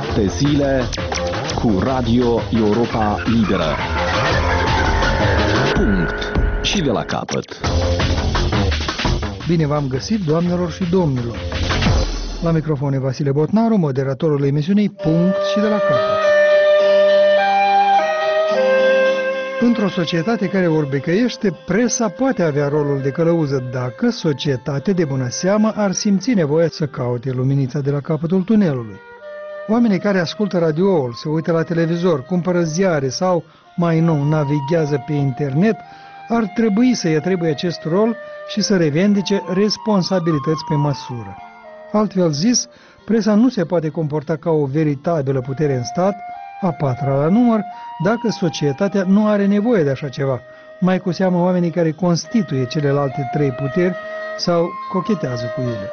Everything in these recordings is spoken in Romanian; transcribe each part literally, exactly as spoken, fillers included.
Șapte zile cu Radio Europa Liberă. Punct. Și de la capăt. Bine v-am găsit, doamnelor și domnilor. La microfon e Vasile Botnaru, moderatorul emisiunii Punct și de la capăt. Într-o societate care orbecăiește, presa poate avea rolul de călăuză dacă societatea de bună seamă ar simți nevoia să caute luminița de la capătul tunelului. Oamenii care ascultă radioul, se uită la televizor, cumpără ziare sau, mai nou, navighează pe internet, ar trebui să-i atribuie acest rol și să revendice responsabilități pe măsură. Altfel zis, presa nu se poate comporta ca o veritabilă putere în stat, a patra la număr, dacă societatea nu are nevoie de așa ceva, mai cu seamă oamenii care constituie celelalte trei puteri sau cochetează cu ele.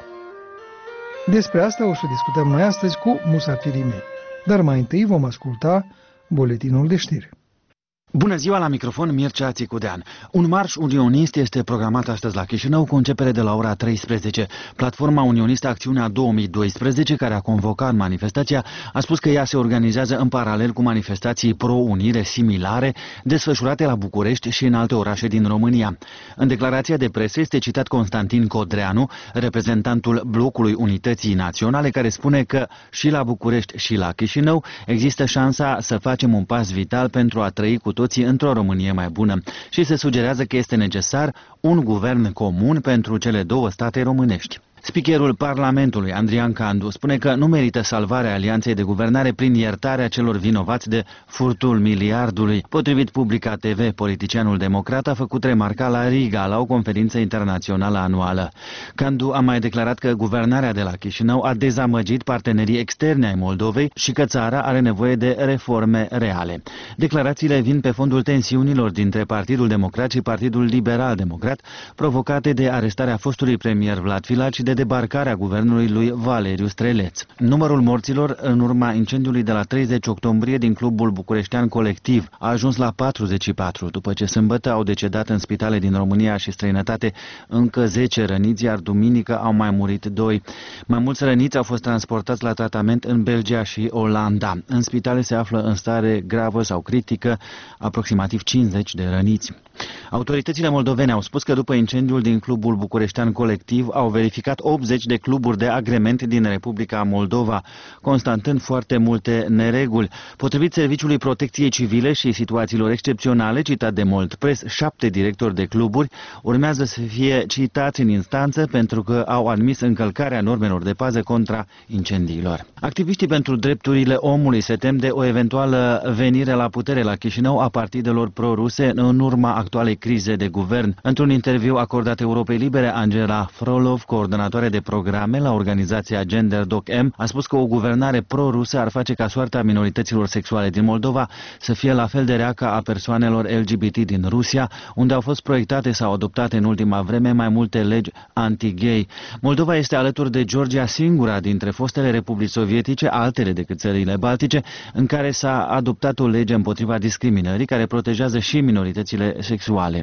Despre asta o să discutăm noi astăzi cu musafirii mei. Dar mai întâi vom asculta buletinul de știri. Bună ziua, la microfon Mircea Țicudean. Un marș unionist este programat astăzi la Chișinău cu începere de la ora treisprezece. Platforma unionistă Acțiunea două mii doisprezece, care a convocat manifestația, a spus că ea se organizează în paralel cu manifestații pro-unire similare desfășurate la București și în alte orașe din România. În declarația de presă este citat Constantin Codreanu, reprezentantul Blocului Unității Naționale, care spune că și la București și la Chișinău există șansa să facem un pas vital pentru a trăi cu toții într-o Românie mai bună și se sugerează că este necesar un guvern comun pentru cele două state românești. Speakerul Parlamentului, Andrian Candu, spune că nu merită salvarea alianței de guvernare prin iertarea celor vinovați de furtul miliardului. Potrivit Publica T V, politicianul democrat a făcut remarca la Riga, la o conferință internațională anuală. Candu a mai declarat că guvernarea de la Chișinău a dezamăgit partenerii externi ai Moldovei și că țara are nevoie de reforme reale. Declarațiile vin pe fondul tensiunilor dintre Partidul Democrat și Partidul Liberal-Democrat, provocate de arestarea fostului premier Vlad Filat și de debarcarea guvernului lui Valeriu Streleț. Numărul morților în urma incendiului de la treizeci octombrie din clubul bucureștean Colectiv a ajuns la patruzeci și patru, după ce sâmbătă au decedat în spitale din România și străinătate încă zece răniți, iar duminică au mai murit doi. Mai mulți răniți au fost transportați la tratament în Belgia și Olanda. În spitale se află în stare gravă sau critică aproximativ cincizeci de răniți. Autoritățile moldovene au spus că după incendiul din clubul bucureștean Colectiv au verificat optzeci de cluburi de agrement din Republica Moldova, constatând foarte multe nereguli. Potrivit Serviciului Protecției Civile și Situațiilor Excepționale, citat de Mold Press, șapte directori de cluburi urmează să fie citați în instanță pentru că au admis încălcarea normelor de pază contra incendiilor. Activiștii pentru drepturile omului se tem de o eventuală venire la putere la Chișinău a partidelor pro-ruse în urma actualei crize de guvern. Într-un interviu acordat Europei Libere, Angela Frolov, coordonatoare de programe la organizația Gender Doc M, a spus că o guvernare pro-rusă ar face ca soarta minorităților sexuale din Moldova să fie la fel de rea ca a persoanelor L G B T din Rusia, unde au fost proiectate sau adoptate în ultima vreme mai multe legi anti-gay. Moldova este alături de Georgia singura dintre fostele republici sovietice, altele decât țările baltice, în care s-a adoptat o lege împotriva discriminării care protejează și minoritățile sexuale.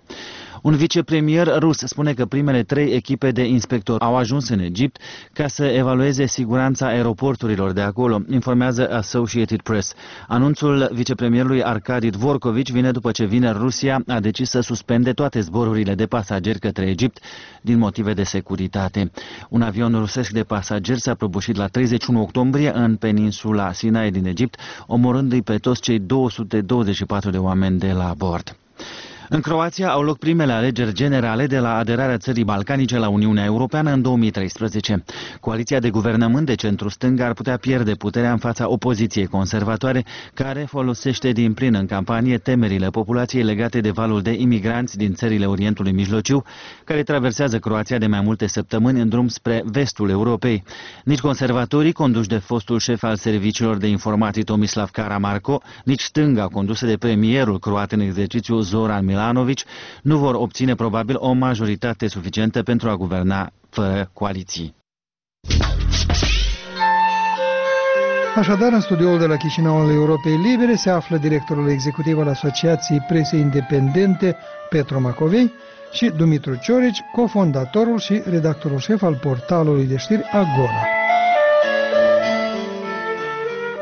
Un vicepremier rus spune că primele trei echipe de inspectori au ajuns în Egipt ca să evalueze siguranța aeroporturilor de acolo, informează Associated Press. Anunțul vicepremierului Arkadi Dvorkovic vine după ce vineri Rusia a decis să suspende toate zborurile de pasageri către Egipt din motive de securitate. Un avion rusesc de pasageri s-a prăbușit la treizeci și unu octombrie în peninsula Sinai din Egipt, omorându-i pe toți cei două sute douăzeci și patru de oameni de la bord. În Croația au loc primele alegeri generale de la aderarea țării balcanice la Uniunea Europeană în două mii treisprezece. Coaliția de guvernământ de centru-stânga ar putea pierde puterea în fața opoziției conservatoare, care folosește din plin în campanie temerile populației legate de valul de imigranți din țările Orientului Mijlociu, care traversează Croația de mai multe săptămâni în drum spre vestul Europei. Nici conservatorii, conduși de fostul șef al serviciilor de informații Tomislav Karamarko, nici stânga, condusă de premierul croat în exercițiu Zoran Milanović, nu vor obține probabil o majoritate suficientă pentru a guverna fără coaliții. Așadar, în studioul de la Chișinău al Europei Libere se află directorul executiv al Asociației Presei Independente, Petru Macovei, și Dumitru Ciorici, cofondatorul și redactorul șef al portalului de știri Agora.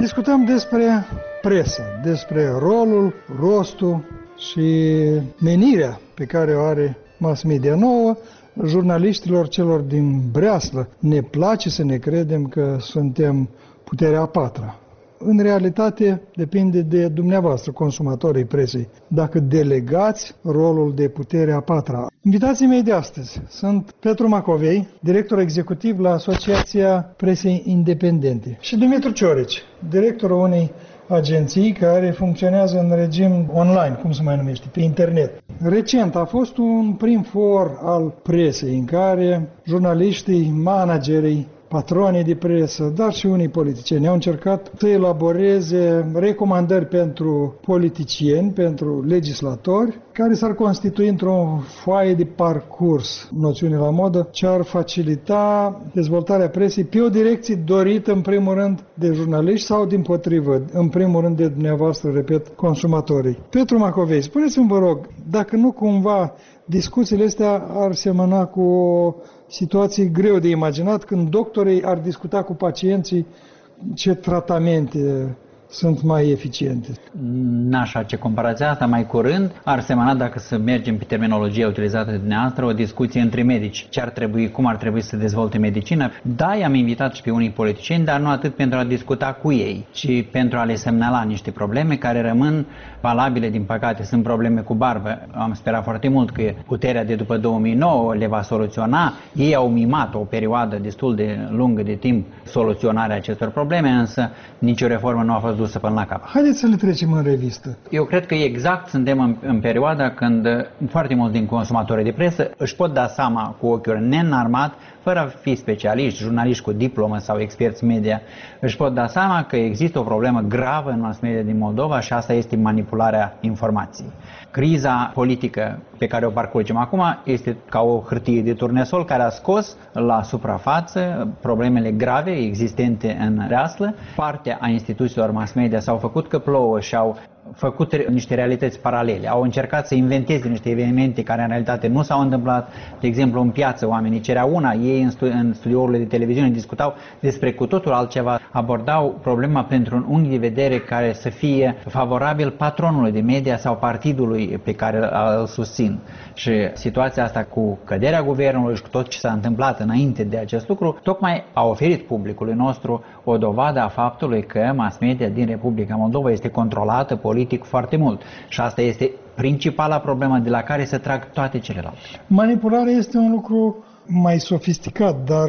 Discutăm despre presă, despre rolul, rostul și menirea pe care o are mass media nouă. Jurnaliștilor celor din breaslă ne place să ne credem că suntem puterea a patra. În realitate, depinde de dumneavoastră, consumatorii presei, dacă delegați rolul de putere a patra. Invitații mei de astăzi sunt Petru Macovei, director executiv la Asociația Presei Independente, și Dumitru Ciorici, directorul unei agenții care funcționează în regim online, cum se mai numește, pe internet. Recent a fost un prim for al presei în care jurnaliștii, managerii, patronii de presă, dar și unii politicieni au încercat să elaboreze recomandări pentru politicieni, pentru legislatori, care s-ar constitui într-o foaie de parcurs, noțiune la modă, ce ar facilita dezvoltarea presei pe o direcție dorită, în primul rând, de jurnaliști sau, dimpotrivă, în primul rând, de dumneavoastră, repet, consumatorii. Petru Macovei, spuneți-mi, vă rog, dacă nu cumva discuțiile astea ar semăna cu o situație greu de imaginat, când doctorii ar discuta cu pacienții ce tratamente sunt mai eficiente. N-aș face comparația asta. Mai curând ar semăna, dacă să mergem pe terminologia utilizată de dumneavoastră, o discuție între medici. Ce ar trebui, cum ar trebui să dezvolte medicina. Da, i-am invitat și pe unii politicieni, dar nu atât pentru a discuta cu ei, ci pentru a le semnala niște probleme care rămân valabile, din păcate. Sunt probleme cu barbă. Am sperat foarte mult că puterea de după două mii nouă le va soluționa. Ei au mimat o perioadă destul de lungă de timp soluționarea acestor probleme, însă nicio reformă nu a fost dusă până la cap. Haideți să le trecem în revistă. Eu cred că exact suntem în, în perioada când foarte mulți din consumatorii de presă își pot da seama cu ochiul neînarmat, fără a fi specialiști, jurnaliști cu diplomă sau experți media, își pot da seama că există o problemă gravă în mass media din Moldova și asta este manipularea informației. Criza politică pe care o parcurgem acum este ca o hârtie de turnesol care a scos la suprafață problemele grave existente în breaslă. Partea a instituțiilor mass media s-au făcut că plouă și au făcut niște realități paralele. Au încercat să inventeze niște evenimente care în realitate nu s-au întâmplat. De exemplu, în piață oamenii cereau una, ei în, stu- în studiourile de televiziune discutau despre cu totul altceva, abordau problema printr-un unghi de vedere care să fie favorabil patronului de media sau partidului pe care îl susțin. Și situația asta cu căderea guvernului și cu tot ce s-a întâmplat înainte de acest lucru, tocmai a oferit publicului nostru o dovadă a faptului că mass media din Republica Moldova este controlată politic foarte mult. Și asta este principala problemă de la care se trag toate celelalte. Manipularea este un lucru mai sofisticat, dar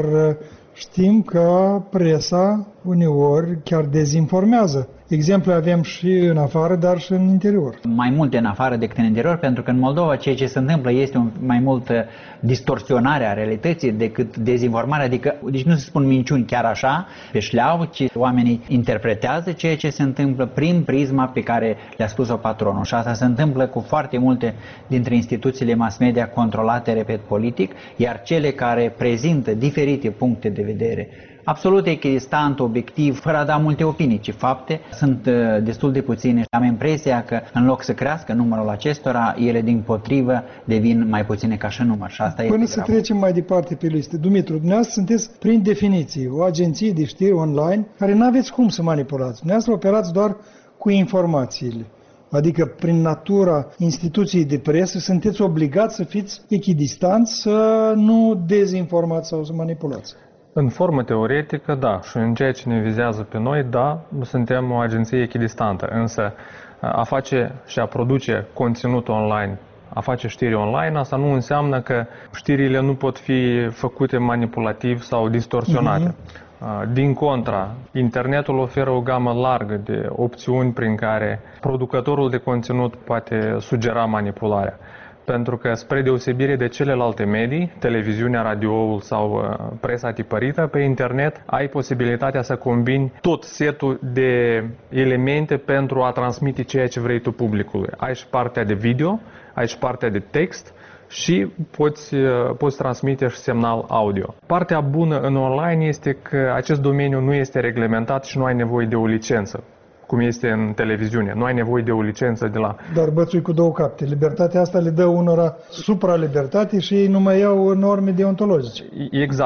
știm că presa uneori chiar dezinformează. Exemple avem și în afară, dar și în interior. Mai multe în afară decât în interior, pentru că în Moldova ceea ce se întâmplă este un, mai multă distorsionare a realității decât dezinformare, adică, deci nu se spun minciuni chiar așa, pe șleau, ci oamenii interpretează ceea ce se întâmplă prin prisma pe care le-a spus-o patronul. Și asta se întâmplă cu foarte multe dintre instituțiile mass media controlate, repet, politic, iar cele care prezintă diferite puncte de vedere absolut echidistant, obiectiv, fără a da multe opinii, ci fapte, sunt uh, destul de puține și am impresia că în loc să crească numărul acestora, ele dimpotrivă devin mai puține ca și număr. Și asta Până este să grav. trecem mai departe pe listă, Dumitru, dumneavoastră sunteți prin definiție o agenție de știri online care nu aveți cum să manipulați. Dumneavoastră operați doar cu informațiile. Adică, prin natura instituției de presă, sunteți obligați să fiți echidistanți, să nu dezinformați sau să manipulați. În formă teoretică, da, și în ceea ce ne vizează pe noi, da, suntem o agenție echidistantă, însă a face și a produce conținut online, a face știri online, asta nu înseamnă că știrile nu pot fi făcute manipulativ sau distorsionate. Uh-huh. Din contra, internetul oferă o gamă largă de opțiuni prin care producătorul de conținut poate sugera manipularea. Pentru că, spre deosebire de celelalte medii, televiziunea, radioul sau uh, presa tipărită, pe internet ai posibilitatea să combini tot setul de elemente pentru a transmite ceea ce vrei tu publicului. Ai și partea de video, ai și partea de text și poți, uh, poți transmite și semnal audio. Partea bună în online este că acest domeniu nu este reglementat și nu ai nevoie de o licență, cum este în televiziune. Nu ai nevoie de o licență de la... Dar bățui cu două capte. Libertatea asta le dă unora supra-libertate și ei nu mai iau norme deontologice. Exact.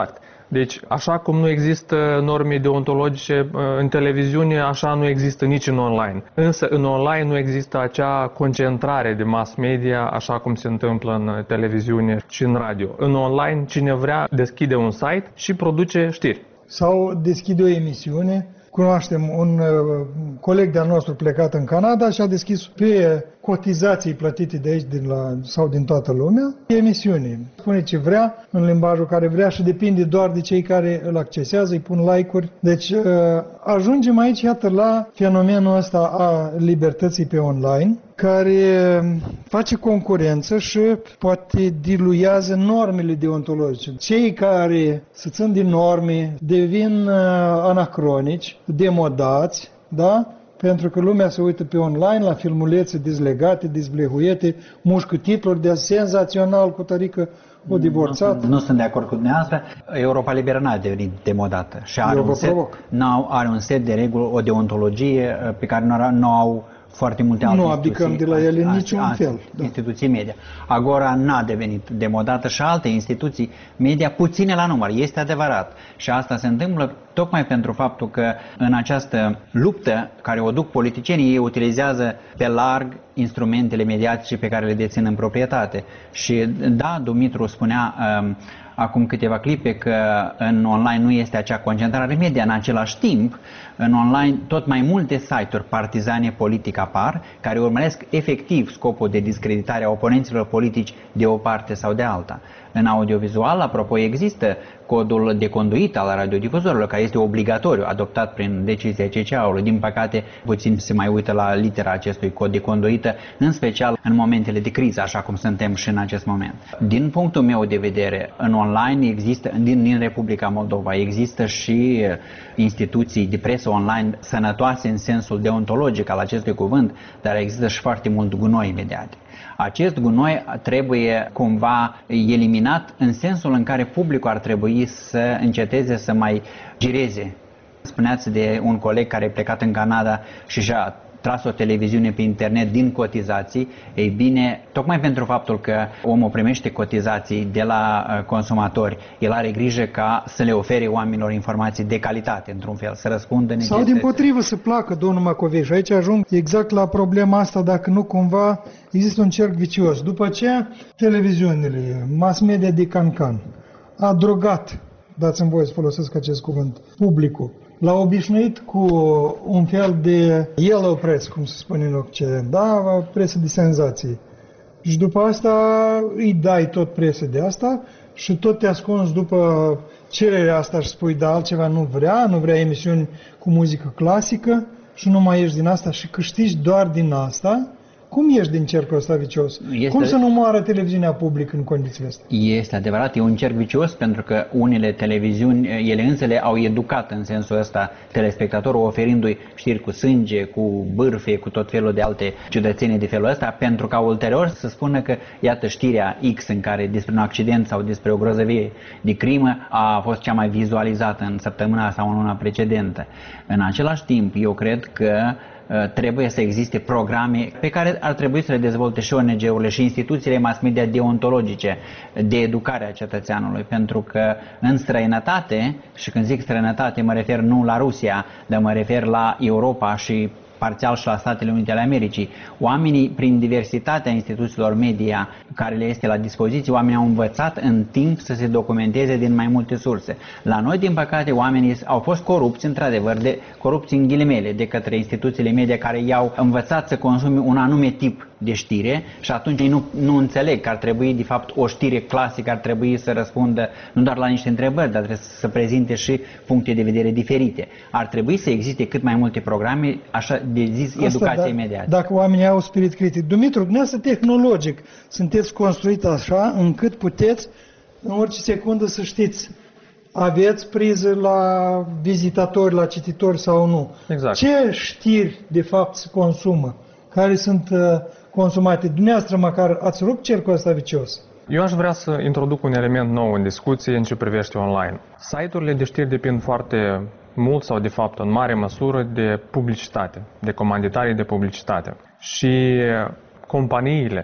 Deci, așa cum nu există norme deontologice în televiziune, așa nu există nici în online. Însă, în online nu există acea concentrare de mass media, așa cum se întâmplă în televiziune și în radio. În online, cine vrea deschide un site și produce știri. Sau deschide o emisiune. Cunoaștem un uh, coleg de-al nostru plecat în Canada și a deschis pe cotizații plătite de aici din la, sau din toată lumea emisiune. Spune ce vrea, în limbajul care vrea și depinde doar de cei care îl accesează, îi pun like-uri. Deci uh, ajungem aici, iată, la fenomenul ăsta a libertății pe online, care face concurență și poate diluează normele deontologice. Cei care se țin din norme devin uh, anacronici, demodați, da? Pentru că lumea se uită pe online la filmulețe dezlegate, dezblehuiete, mușcă titluri de senzațional cu tărică o divorțat. Nu, nu sunt de acord cu dumneavoastră. Europa Liberă n-a devenit demodată și are un, set, are un set de reguli, o deontologie pe care nu au foarte multe alte nu abdicăm de la ele în niciun alte, fel. Da. Instituții media. Agora n-a devenit demodată și alte instituții media, puține la număr, este adevărat. Și asta se întâmplă tocmai pentru faptul că în această luptă care o duc politicienii, ei utilizează pe larg instrumentele mediatice pe care le dețin în proprietate. Și da, Dumitru spunea um, acum câteva clipe că în online nu este acea concentrare media. În același timp, în online tot mai multe site-uri partizane politic apar, care urmăresc efectiv scopul de discreditare a oponenților politici de o parte sau de alta. În audiovizual, apropo, există codul de conduită al radiodifuzorilor, care este obligatoriu, adoptat prin decizia C C A-ului. Din păcate, puțin se mai uită la litera acestui cod de conduită, în special în momentele de criză, așa cum suntem și în acest moment. Din punctul meu de vedere, în online există, din, din Republica Moldova, există și instituții de presă online sănătoase în sensul deontologic al acestui cuvânt, dar există și foarte mult gunoi mediatic. Acest gunoi trebuie cumva eliminat în sensul în care publicul ar trebui să înceteze să mai gireze. Spuneați de un coleg care a plecat în Canada și și-a tras o televiziune pe internet din cotizații. Ei bine, tocmai pentru faptul că omul primește cotizații de la consumatori, el are grijă ca să le ofere oamenilor informații de calitate, într-un fel, să răspundă necesității. Sau dimpotrivă să placă, domnul Macovei. Și aici ajung exact la problema asta, dacă nu cumva există un cerc vicios. După aceea, televiziunile, mass media de cancan, a drogat, dați-mi voie să folosesc acest cuvânt, publicul. L-a obișnuit cu un fel de yellow press, cum se spune în Occident, da? Presă de senzații. Și după asta îi dai tot presă de asta și tot te ascunzi după cererea asta și spui, da, altceva nu vrea, nu vrea emisiuni cu muzică clasică și nu mai ești din asta și câștigi doar din asta. Cum ieși din cercul ăsta vicios? Este... Cum să nu moară televiziunea publică în condițiile astea? Este adevărat, e un cerc vicios pentru că unele televiziuni, ele însele au educat în sensul ăsta telespectatorul, oferindu-i știri cu sânge, cu bârfe, cu tot felul de alte ciudățenii de felul ăsta, pentru ca ulterior să spună că, iată, știrea X în care despre un accident sau despre o grozăvie de crimă a fost cea mai vizualizată în săptămâna sau în luna precedentă. În același timp, eu cred că trebuie să existe programe pe care ar trebui să le dezvolte și O N G-urile și instituțiile mass media deontologice de educare a cetățeanului, pentru că în străinătate, și când zic străinătate mă refer nu la Rusia, dar mă refer la Europa și parțial și la Statele Unite ale Americii, oamenii, prin diversitatea instituțiilor media care le este la dispoziție, oamenii au învățat în timp să se documenteze din mai multe surse. La noi, din păcate, oamenii au fost corupți, într-adevăr, de corupți în ghilimele, de către instituțiile media care i-au învățat să consume un anume tip de știre și atunci ei nu, nu înțeleg că ar trebui, de fapt, o știre clasică ar trebui să răspundă nu doar la niște întrebări, dar trebuie să prezinte și puncte de vedere diferite. Ar trebui să existe cât mai multe programe, așa de zis, asta, educație imediată. Dacă oamenii au spirit critic. Dumitru, dumneavoastră tehnologic sunteți construit așa încât puteți în orice secundă să știți aveți priză la vizitatori, la cititori sau nu. Exact. Ce știri de fapt se consumă? Care sunt uh, consumate? Dumneavoastră măcar ați rupt cercul ăsta vicios? Eu aș vrea să introduc un element nou în discuție în ce privește online. Site-urile de știri depind foarte mult sau de fapt în mare măsură de publicitate, de comanditarii de publicitate. Și companiile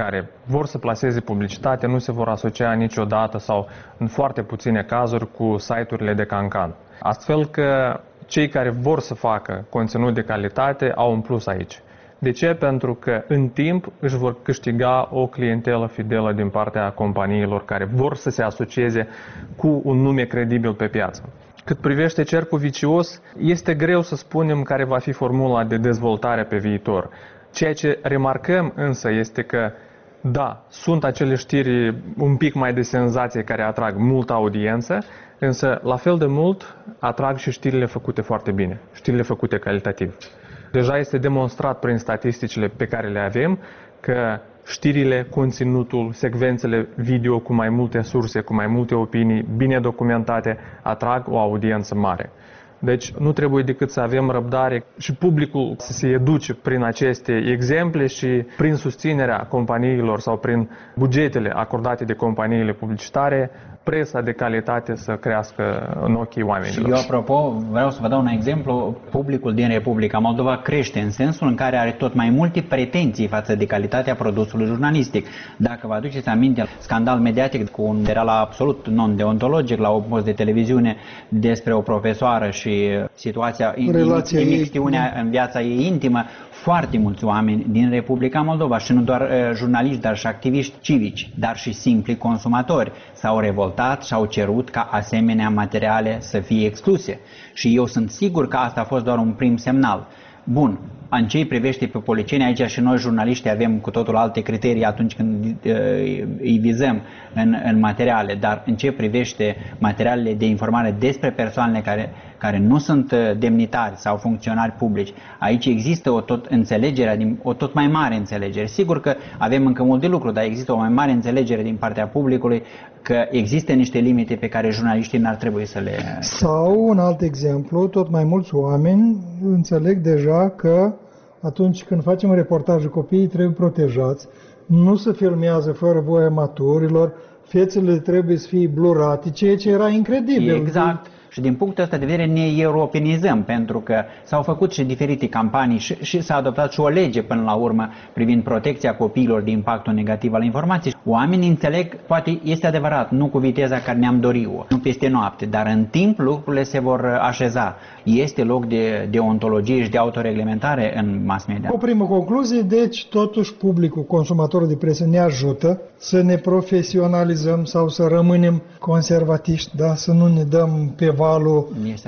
care vor să plaseze publicitate nu se vor asocia niciodată sau în foarte puține cazuri cu site-urile de cancan. Astfel că cei care vor să facă conținut de calitate au un plus aici. De ce? Pentru că în timp își vor câștiga o clientelă fidelă din partea companiilor care vor să se asocieze cu un nume credibil pe piață. Cât privește cercul vicios, este greu să spunem care va fi formula de dezvoltare pe viitor. Ceea ce remarcăm însă este că, da, sunt acele știri un pic mai de senzație care atrag multă audiență, însă la fel de mult atrag și știrile făcute foarte bine, știrile făcute calitativ. Deja este demonstrat prin statisticile pe care le avem că știrile, conținutul, secvențele video cu mai multe surse, cu mai multe opinii, bine documentate, atrag o audiență mare. Deci nu trebuie decât să avem răbdare și publicul să se educe prin aceste exemple și prin susținerea companiilor sau prin bugetele acordate de companiile publicitare, presa de calitate să crească în ochii oamenilor. Și eu, apropo, vreau să vă dau un exemplu. Publicul din Republica Moldova crește în sensul în care are tot mai multe pretenții față de calitatea produsului jurnalistic. Dacă vă aduceți aminte, scandal mediatic cu un serial absolut non-deontologic la un post de televiziune despre o profesoară și situația, imixtiunea în viața ei intimă, foarte mulți oameni din Republica Moldova și nu doar uh, jurnaliști, dar și activiști civici, dar și simpli consumatori s-au revoltat și au cerut ca asemenea materiale să fie excluse. Și eu sunt sigur că asta a fost doar un prim semnal. Bun, în ce îi privește pe policieni, aici și noi jurnaliști avem cu totul alte criterii atunci când uh, îi vizăm în, în materiale, dar în ce privește materialele de informare despre persoanele care, care nu sunt demnitari sau funcționari publici, aici există o tot înțelegere, o tot mai mare înțelegere. Sigur că avem încă mult de lucru, dar există o mai mare înțelegere din partea publicului că există niște limite pe care jurnaliștii n-ar trebui să le... Sau, un alt exemplu, tot mai mulți oameni înțeleg deja că atunci când facem reportaje, copiii trebuie protejați, nu se filmează fără voia maturilor, fețele trebuie să fie blurate, ceea ce era incredibil. Exact. Și din punctul ăsta de vedere ne europenizăm, pentru că s-au făcut și diferite campanii și, și s-a adoptat și o lege până la urmă privind protecția copiilor de impactul negativ al informației. Oamenii înțeleg, poate este adevărat, nu cu viteza care ne-am dorit-o, nu peste noapte, dar în timp lucrurile se vor așeza. Este loc de deontologie și de autoreglementare în mass media. O primă concluzie, deci totuși publicul, consumatorul de presă ne ajută să ne profesionalizăm sau să rămânem conservatiști, da? Să nu ne dăm pe valul uh,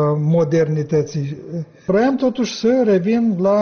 modernității. Vreau totuși să revin la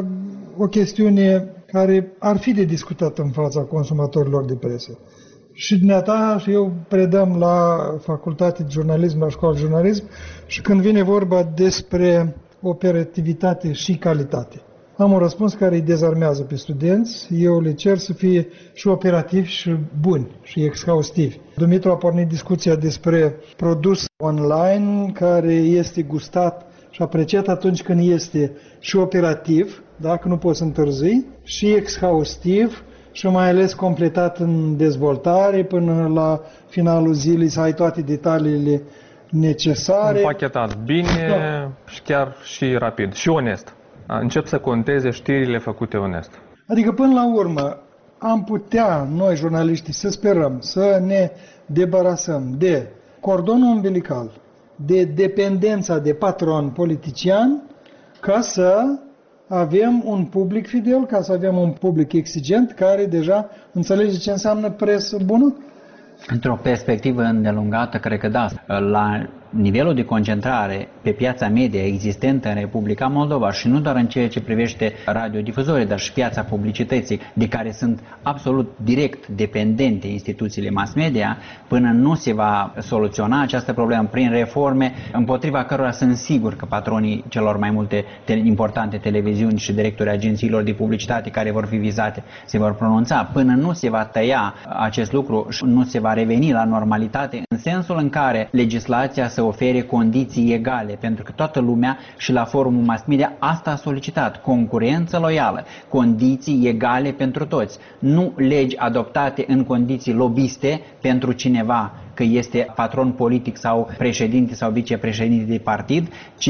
o chestiune care ar fi de discutat în fața consumatorilor de presă. Și dumneata și eu predăm la Facultate de Jurnalism, la Școala de Jurnalism, și când vine vorba despre operativitate și calitate. Am un răspuns care îi dezarmează pe studenți. Eu le cer să fie și operativi și buni și exhaustivi. Dumitru a pornit discuția despre produs online care este gustat și apreciat atunci când este și operativ, dacă nu poți întârzi, și exhaustiv și mai ales completat în dezvoltare până la finalul zilei să ai toate detaliile necesare. Împachetat bine, da. Și chiar și rapid și onest. Încep să conteze știrile făcute onest. Adică până la urmă am putea noi jurnaliștii să sperăm să ne debarasăm de cordonul umbilical, de dependența de patron politician, ca să avem un public fidel, ca să avem un public exigent care deja înțelege ce înseamnă presă bună? Într-o perspectivă îndelungată, cred că da. La nivelul de concentrare pe piața media existentă în Republica Moldova și nu doar în ceea ce privește radiodifuzorii, dar și piața publicității, de care sunt absolut direct dependente instituțiile mass media, până nu se va soluționa această problemă prin reforme, împotriva cărora sunt sigur că patronii celor mai multe te- importante televiziuni și directorii agențiilor de publicitate care vor fi vizate se vor pronunța. Până nu se va tăia acest lucru și nu se va reveni la normalitate, în sensul în care legislația să ofere condiții egale, pentru că toată lumea și la forumul mass media asta a solicitat, concurență loială, condiții egale pentru toți, nu legi adoptate în condiții lobiste pentru cineva că este patron politic sau președinte sau vicepreședinte de partid, ci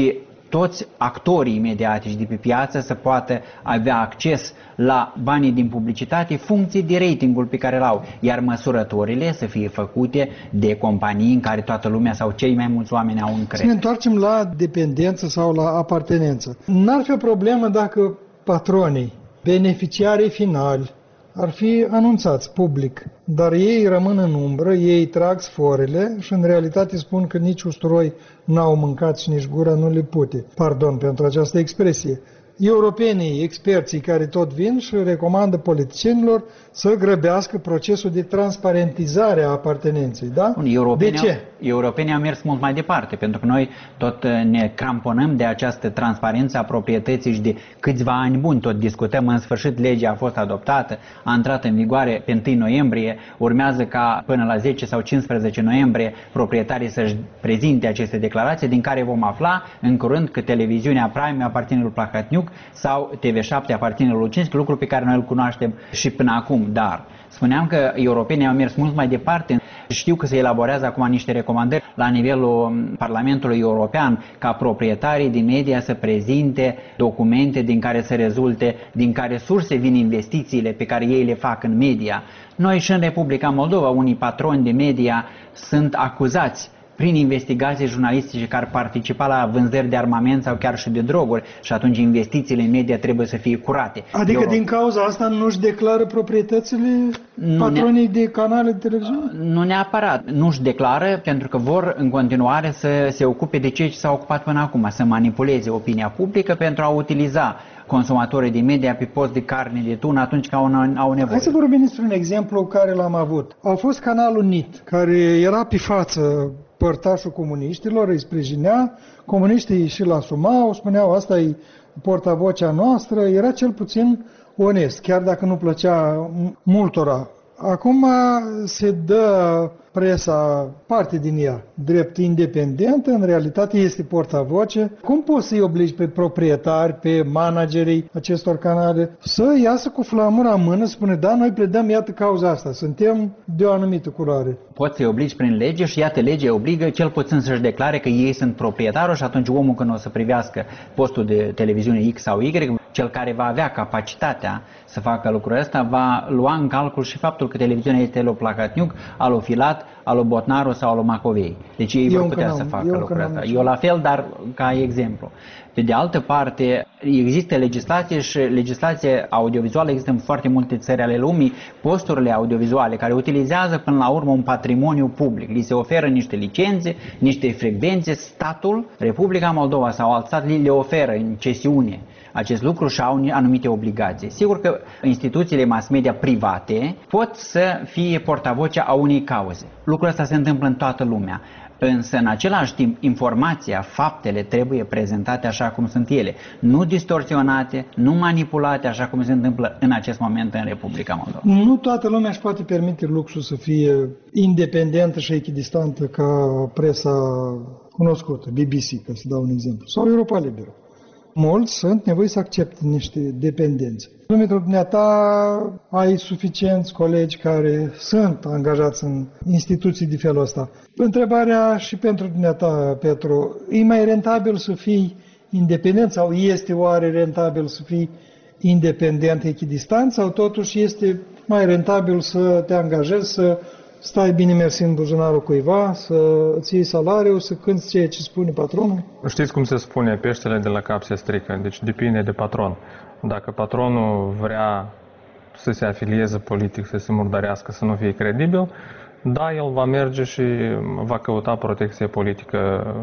toți actorii mediatici de pe piață să poată avea acces la banii din publicitate, funcție de ratingul pe care îl au, iar măsurătorile să fie făcute de companii în care toată lumea sau cei mai mulți oameni au încredere. Să ne întoarcem la dependență sau la apartenență. N-ar fi o problemă dacă patronii, beneficiarii finali, ar fi anunțați public, dar ei rămân în umbră, ei trag sforele și în realitate spun că nici usturoi n-au mâncat și nici gura nu le pute. Pardon pentru această expresie. Europenii, experții care tot vin și recomandă politicienilor să grăbească procesul de transparentizare a apartenenței, da? Europenii de ce? Au, europenii au mers mult mai departe, pentru că noi tot ne cramponăm de această transparență a proprietății și de câțiva ani buni, tot discutăm, în sfârșit legea a fost adoptată, a intrat în vigoare pe întâi noiembrie, urmează ca până la zece sau cincisprezece noiembrie proprietarii să-și prezinte aceste declarații, din care vom afla în curând că televiziunea Prime aparține lui Plahotniuc sau T V șapte aparține lui Lucinski, lucru pe care noi îl cunoaștem și până acum. Dar spuneam că europenii au mers mult mai departe. Știu că se elaborează acum niște recomandări la nivelul Parlamentului European ca proprietarii din media să prezinte documente din care să rezulte, din care surse vin investițiile pe care ei le fac în media. Noi și în Republica Moldova, unii patroni de media sunt acuzați prin investigații jurnalistice care participa la vânzări de armament sau chiar și de droguri și atunci investițiile în media trebuie să fie curate. Adică Euro... din cauza asta nu-și declară proprietățile nu patronii ne... de canale de televiziune? Nu neapărat. Nu-și declară pentru că vor în continuare să se ocupe de ceea ce s-a ocupat până acum, să manipuleze opinia publică pentru a utiliza consumatorii de media pe post de carne de tun atunci când au nevoie. Hai să vorbim despre un exemplu care l-am avut. A fost canalul N I T, care era pe față părtașul comuniștilor, îi sprijinea, comuniștii și-l asumau, spuneau asta e portavocea noastră, era cel puțin onest, chiar dacă nu plăcea multora. Acum se dă presa, parte din ea, drept independentă, în realitate este portavoce. Cum poți să-i obligi pe proprietari, pe managerii acestor canale să iasă cu flamura în mână, spune, da, noi pledăm, iată cauza asta, suntem de o anumită culoare. Poți să-i obligi prin lege și iată, legea obligă cel puțin să-și declare că ei sunt proprietarul și atunci omul când o să privească postul de televiziune X sau Y, cel care va avea capacitatea să facă lucrul ăsta, va lua în calcul și faptul că televiziunea este lui Plahotniuc, al lui Filat, al lui Botnaru sau al lui Macovei. Deci ei vor putea să facă lucrul ăsta. Eu la fel, dar ca exemplu. Pe de altă parte, există legislație și legislație audiovizuală, există în foarte multe țări ale lumii, posturile audiovizuale care utilizează până la urmă un patrimoniu public. Li se oferă niște licențe, niște frecvențe, statul, Republica Moldova sau alt stat le oferă în cesiune acest lucru și au anumite obligații. Sigur că instituțiile mass media private pot să fie portavocea a unei cauze. Lucrul ăsta se întâmplă în toată lumea. Însă, în același timp, informația, faptele trebuie prezentate așa cum sunt ele, nu distorsionate, nu manipulate așa cum se întâmplă în acest moment în Republica Moldova. Nu toată lumea își poate permite luxul să fie independentă și echidistantă ca presa cunoscută, B B C, ca să dau un exemplu, sau Europa Liberă. Mulți sunt nevoiți să accepte niște dependențe. Dumitru, dumneata ai suficienți colegi care sunt angajați în instituții de felul ăsta. Întrebarea și pentru dumneata, Petru, e mai rentabil să fii independent sau este oare rentabil să fii independent, echidistant sau totuși este mai rentabil să te angajezi, să stai bine mersi în buzunarul cuiva, să îți iei salariul, să cânti ceea ce spune patronul? Știți cum se spune, peștele de la cap se strică, deci depinde de patron. Dacă patronul vrea să se afilieze politic, să se murdărească, să nu fie credibil, da, el va merge și va căuta protecție politică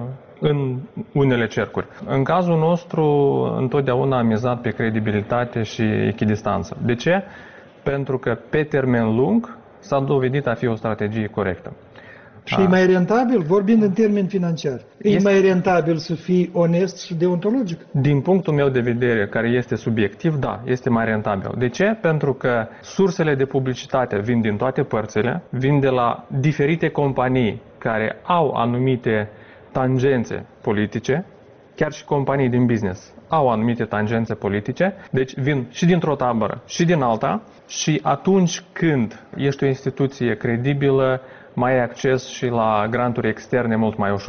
în unele cercuri. În cazul nostru, întotdeauna am mizat pe credibilitate și echidistanță. De ce? Pentru că pe termen lung s-a dovedit a fi o strategie corectă. Și a. e mai rentabil, vorbind în termeni financiari, e este... mai rentabil să fii onest și deontologic? Din punctul meu de vedere, care este subiectiv, da, este mai rentabil. De ce? Pentru că sursele de publicitate vin din toate părțile, vin de la diferite companii care au anumite tangențe politice, chiar și companii din business au anumite tangențe politice, deci vin și dintr-o tabără și din alta și atunci când ești o instituție credibilă, mai ai acces și la granturi externe mult mai ușor.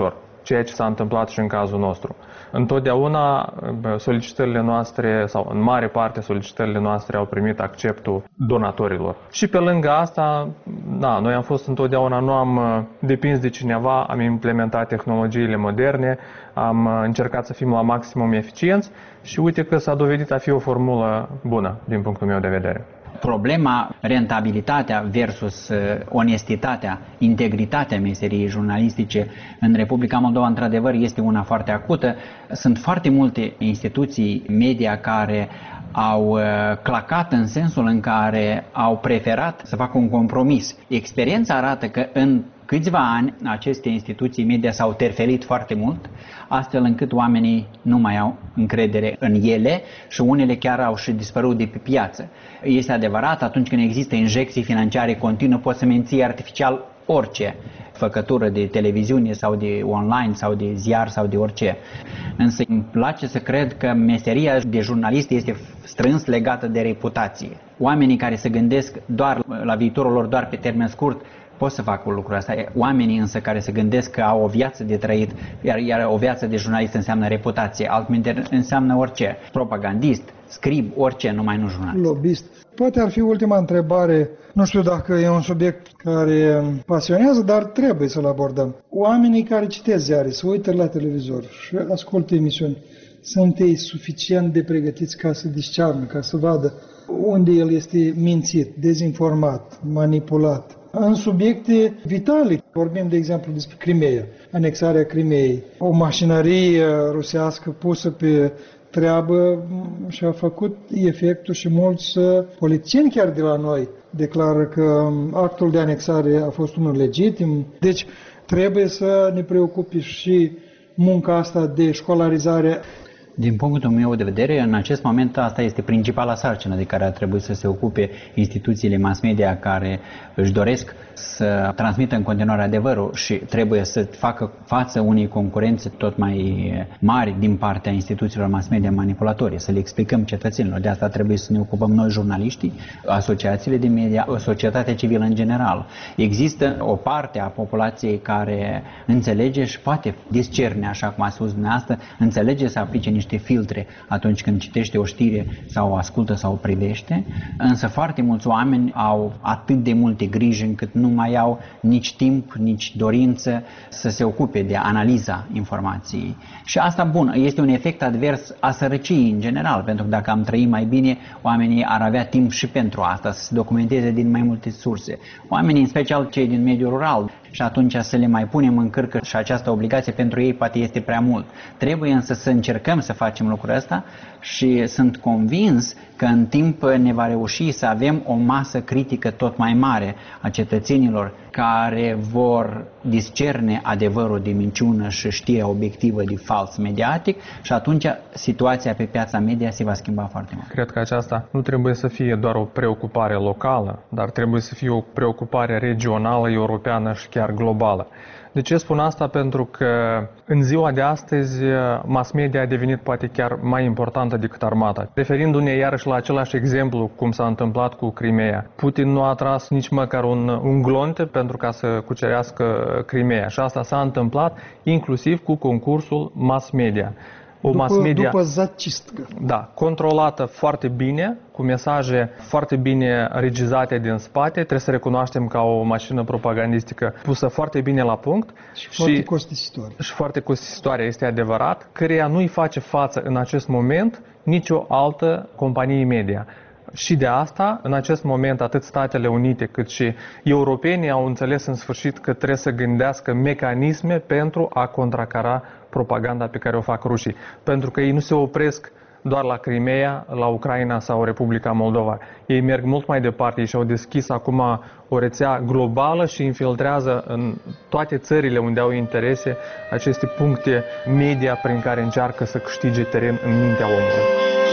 ceea ce s-a întâmplat și în cazul nostru. Întotdeauna solicitările noastre, sau în mare parte solicitările noastre, au primit acceptul donatorilor. Și pe lângă asta, da, noi am fost întotdeauna, nu am depins de cineva, am implementat tehnologiile moderne, am încercat să fim la maximum eficienți și uite că s-a dovedit a fi o formulă bună din punctul meu de vedere. Problema rentabilitatea versus onestitatea, integritatea meseriei jurnalistice în Republica Moldova, într-adevăr, este una foarte acută. Sunt foarte multe instituții media care au clacat în sensul în care au preferat să facă un compromis. Experiența arată că în câțiva ani aceste instituții media s-au terfelit foarte mult, astfel încât oamenii nu mai au încredere în ele și unele chiar au și dispărut de pe piață. Este adevărat, atunci când există injecții financiare continue, poți să menții artificial orice făcătură de televiziune sau de online sau de ziar sau de orice. Însă îmi place să cred că meseria de jurnalist este strâns legată de reputație. Oamenii care se gândesc doar la viitorul lor, doar pe termen scurt, pot să facă lucrul ăsta. Oamenii însă care se gândesc că au o viață de trăit, iar, iar o viață de jurnalist înseamnă reputație, altminte înseamnă orice. Propagandist, scrib, orice, numai nu jurnalist. Lobbyist. Poate ar fi ultima întrebare, nu știu dacă e un subiect care pasionează, dar trebuie să-l abordăm. Oamenii care citesc ziare, se uită la televizor și ascultă emisiuni, sunt ei suficient de pregătiți ca să discearnă, ca să vadă unde el este mințit, dezinformat, manipulat? În subiecte vitale, vorbim de exemplu despre Crimeea, anexarea Crimeei, o mașinărie rusească pusă pe treabă și a făcut efectul și mulți politicieni chiar de la noi declară că actul de anexare a fost unul legitim. Deci trebuie să ne preocupe și munca asta de școlarizare. Din punctul meu de vedere, în acest moment asta este principala sarcină de care ar trebui să se ocupe instituțiile mass media care își doresc să transmită în continuare adevărul și trebuie să facă față unei concurențe tot mai mari din partea instituțiilor mass media manipulatorii, să le explicăm cetățenilor. De asta trebuie să ne ocupăm noi, jurnaliștii, asociațiile de media, societatea civilă în general. Există o parte a populației care înțelege și poate discerne, așa cum a spus dumneavoastră, înțelege să aplice niște filtre atunci când citește o știre sau o ascultă sau o privește, însă foarte mulți oameni au atât de multe griji încât nu mai au nici timp, nici dorință să se ocupe de analiza informației. Și asta, bun, este un efect advers a sărăciei în general, pentru că dacă am trăit mai bine, oamenii ar avea timp și pentru asta, să se documenteze din mai multe surse. Oamenii, în special cei din mediul rural, și atunci să le mai punem în cârcă și această obligație pentru ei poate este prea mult. Trebuie însă să încercăm să facem lucrul ăsta și sunt convins că în timp ne va reuși să avem o masă critică tot mai mare a cetățenilor care vor discerne adevărul de minciună și știrea obiectivă de fals mediatic și atunci situația pe piața media se va schimba foarte mult. Cred că aceasta nu trebuie să fie doar o preocupare locală, dar trebuie să fie o preocupare regională, europeană și chiar globală. De ce spun asta? Pentru că în ziua de astăzi mass media a devenit poate chiar mai importantă decât armata. Referindu-ne iarăși la același exemplu cum s-a întâmplat cu Crimeea, Putin nu a tras nici măcar un, un glonte pentru ca să cucerească Crimeea și asta s-a întâmplat inclusiv cu concursul mass media. O după, mass media, după zacistcă. Da, controlată foarte bine, cu mesaje foarte bine regizate din spate, trebuie să recunoaștem ca o mașină propagandistică pusă foarte bine la punct. Și, și foarte costisitoare. Și foarte costisitoare, este adevărat, căreia nu-i face față în acest moment nicio altă companie media. Și de asta, în acest moment, atât Statele Unite cât și europenii au înțeles în sfârșit că trebuie să gândească mecanisme pentru a contracara propaganda pe care o fac rușii. Pentru că ei nu se opresc doar la Crimeea, la Ucraina sau Republica Moldova. Ei merg mult mai departe, ei și-au deschis acum o rețea globală și infiltrează în toate țările unde au interese aceste puncte media prin care încearcă să câștige teren în mintea omului.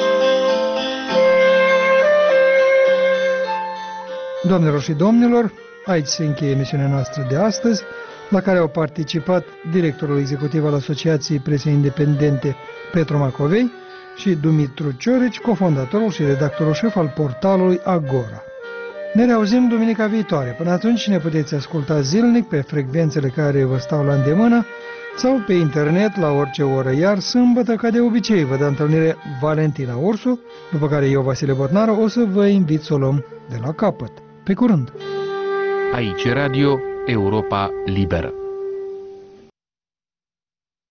Doamnelor și domnilor, aici se încheie emisiunea noastră de astăzi, la care au participat directorul executiv al Asociației Presei Independente Petru Macovei și Dumitru Ciorici, cofondatorul și redactorul șef al portalului Agora. Ne reauzim duminica viitoare. Până atunci ne puteți asculta zilnic pe frecvențele care vă stau la îndemână, sau pe internet la orice oră, iar sâmbătă, ca de obicei, vă dă întâlnire Valentina Orsu, după care eu, Vasile Botnară, o să vă invit să o luăm de la capăt. Pe curând! Aici Radio Europa Liberă.